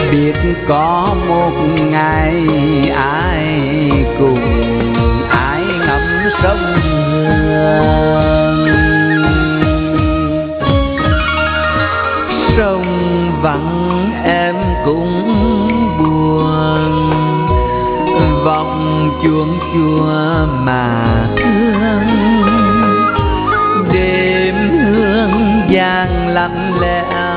biết có một ngày ai cùng ai ngắm sông Hương. Sông vắng em cũng buồn, vọng chuông chùa mà hương. Đêm hương vàng lặng lẽo